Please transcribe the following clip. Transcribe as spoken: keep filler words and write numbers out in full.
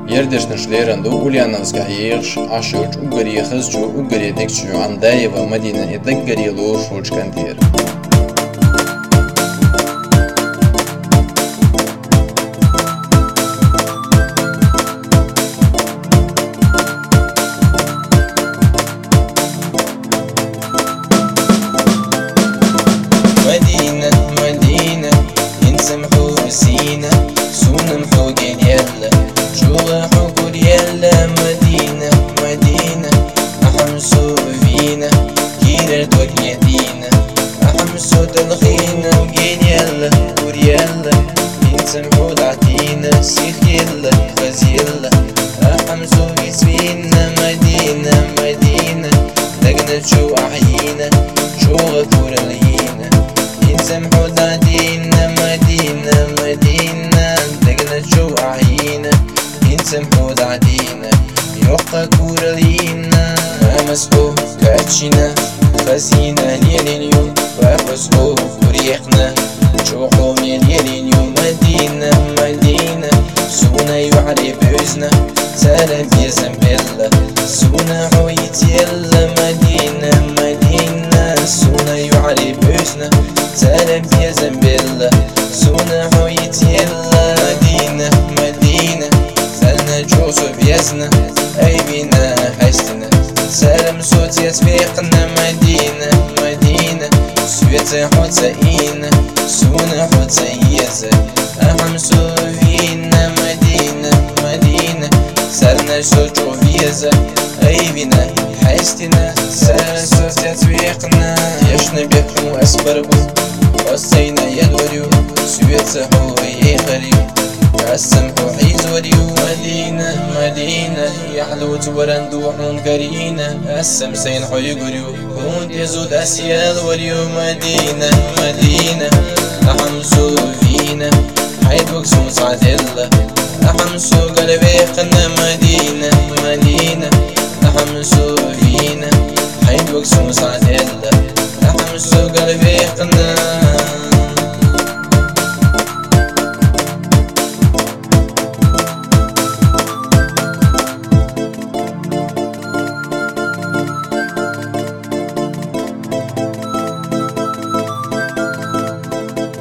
يردش نشليرن دو أوليانوس كهيرش عشوج وقري خزجو وقري ديكشو عن دايفا مدينة يدقري لور شوج كندير مدينة مدينة ينسمحو بسينا سونا محوق يلا شوغ حقول يلا مدينة مدينة أحمسو فينا كيرر دوك يدينا أحمسو دلخينا وقين يلا قول يلا ينسمحو دعتينا سيخ يلا غاز يلا أحمسو يسفينا مدينة مدينة لقنا شو أحيينا شوغ كور لينا ينسمحو دعتينا مدينة مدينة لقنا شو أحيينا ينسمحو دعتينا يوقع كور لينا مسحو كاتشينا خزينة ليلينيو وفسحو وريحنا شوقو ميلينيو مدينة مدينة سونا يعرف بوزنا سلام يا زنبلة سونا حويت يلا مدينة مدينة سونا يعرف بوزنا سلام يا زنبلة سونا حويت يلا مدينة مدينة سلنا جوزو بيزنا أي بينا حشتنا سلام صوت يسبيقنا مدينة مدينة سويت حوتاينا سونا حوتايزة أحمسو فينا مدينة مدينة سلنا شوجو فيزا أي بينا حشتنا سلام صوت يسبيقنا يشنا بيحو أسبربو وسينا يدوريو سويت حو يخريو السمحو حيزوريو مدينة مدينة يحلو تورندوحون كرينا السمسين حيقريو كون يزود أسيال وريو مدينة مدينة أحمسو فينا حيد وقسو صعد